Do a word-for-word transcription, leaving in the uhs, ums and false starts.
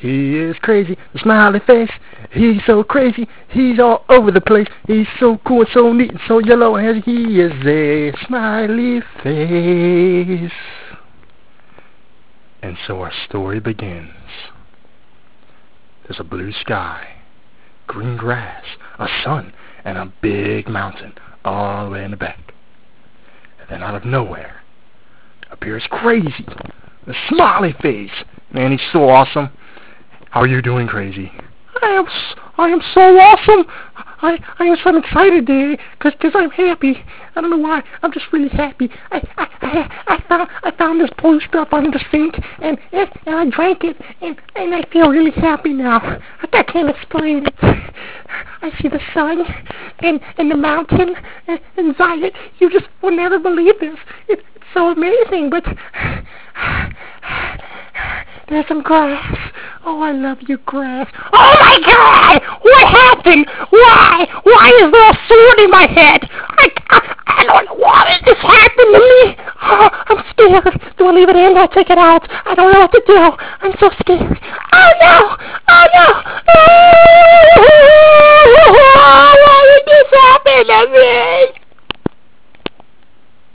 He is crazy, the smiley face. He's so crazy, he's all over the place. He's so cool and so neat and so yellow, and he is a smiley face. And so our story begins. There's a blue sky, green grass, a sun, and a big mountain all the way in the back. And then out of nowhere appears Crazy, the smiley face. Man, he's so awesome. How are you doing, Crazy? I am, s I am so awesome. I, I am so excited today, cause, cause I'm happy. I don't know why. I'm just really happy. I, I, I, I found, I found this blue stuff under the sink, and, and, and I drank it, and, and I feel really happy now. I, I can't explain it. I see the sun, and, and the mountain, and, and Zayat, you just will never believe this. It, it's so amazing, but there's some grass. Oh, I love you, grass. Oh my God! What happened? Why? Why is there a sword in my head? I, I, I don't know why did this happen to me. Oh, I'm scared. Do I leave it in? Do I take it out? I don't know what to do. I'm so scared. Oh no! Oh no! Oh!